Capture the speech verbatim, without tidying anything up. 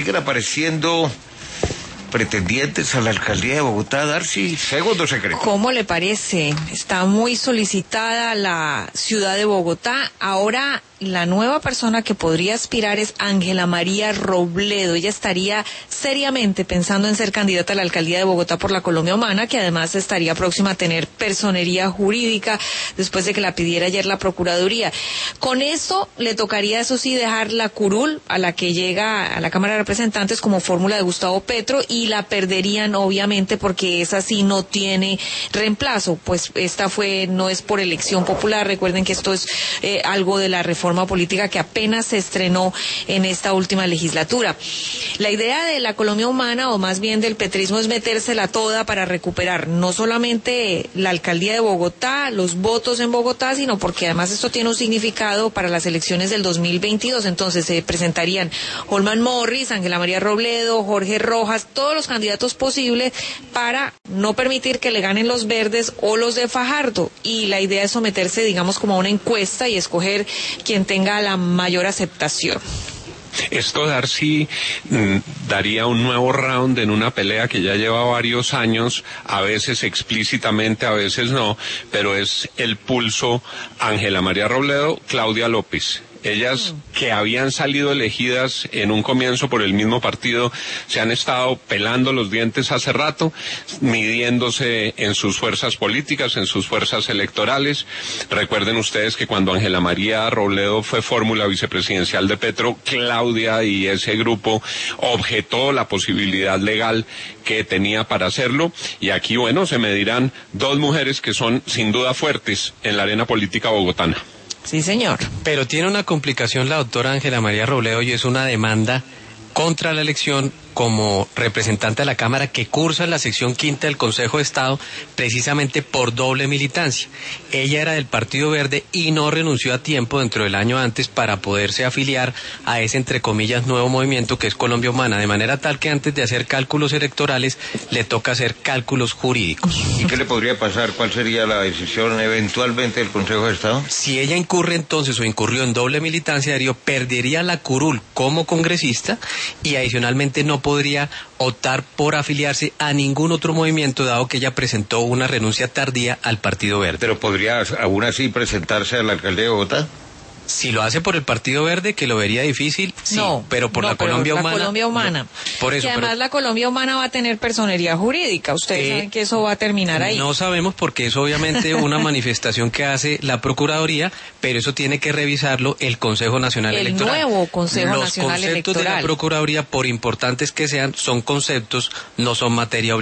siguen apareciendo pretendientes a la alcaldía de Bogotá, Darcy, segundo secreto. ¿Cómo le parece? Está muy solicitada la ciudad de Bogotá. Ahora la nueva persona que podría aspirar es Ángela María Robledo. Ella estaría seriamente pensando en ser candidata a la alcaldía de Bogotá por la Colombia Humana, que además estaría próxima a tener personería jurídica después de que la pidiera ayer la Procuraduría. Con eso le tocaría, eso sí, dejar la curul a la que llega a la Cámara de Representantes como fórmula de Gustavo Petro, y la perderían obviamente porque esa sí no tiene reemplazo, pues esta fue, no es por elección popular. Recuerden que esto es eh, algo de la reforma política que apenas se estrenó en esta última legislatura. La idea de la Colombia Humana, o más bien del petrismo, es metérsela toda para recuperar no solamente la alcaldía de Bogotá, los votos en Bogotá, sino porque además esto tiene un significado para las elecciones del dos mil veintidós. Entonces se presentarían Holman Morris, Ángela María Robledo, Jorge Rojas, todos los candidatos posibles para no permitir que le ganen los verdes o los de Fajardo. Y la idea es someterse, digamos, como a una encuesta y escoger quien tenga la mayor aceptación. Esto, Darcy, daría un nuevo round en una pelea que ya lleva varios años, a veces explícitamente, a veces no, pero es el pulso Ángela María Robledo, Claudia López. Ellas, que habían salido elegidas en un comienzo por el mismo partido, se han estado pelando los dientes hace rato, midiéndose en sus fuerzas políticas, en sus fuerzas electorales. Recuerden ustedes que cuando Ángela María Robledo fue fórmula vicepresidencial de Petro, Claudia y ese grupo objetó la posibilidad legal que tenía para hacerlo, y aquí, bueno, se medirán dos mujeres que son sin duda fuertes en la arena política bogotana. Sí, señor. Pero tiene una complicación la doctora Ángela María Robledo, y es una demanda contra la elección como representante de la Cámara que cursa en la sección quinta del Consejo de Estado, precisamente por doble militancia. Ella era del Partido Verde y no renunció a tiempo dentro del año antes para poderse afiliar a ese, entre comillas, nuevo movimiento que es Colombia Humana, de manera tal que antes de hacer cálculos electorales le toca hacer cálculos jurídicos. ¿Y qué le podría pasar? ¿Cuál sería la decisión eventualmente del Consejo de Estado? Si ella incurre entonces o incurrió en doble militancia, Darío, perdería la curul como congresista y adicionalmente no podría optar por afiliarse a ningún otro movimiento, dado que ella presentó una renuncia tardía al Partido Verde. ¿Pero podría aún así presentarse a la alcaldía de Bogotá? Si lo hace por el Partido Verde, que lo vería difícil, sí, no, pero por no, la Colombia la Humana. Colombia Humana. No, por eso, y además pero, la Colombia Humana va a tener personería jurídica. Ustedes eh, saben que eso va a terminar ahí. No sabemos, porque es obviamente una manifestación que hace la Procuraduría, pero eso tiene que revisarlo el Consejo Nacional el Electoral. El nuevo Consejo Los Nacional Electoral. Los conceptos de la Procuraduría, por importantes que sean, son conceptos, no son materia obligatoria.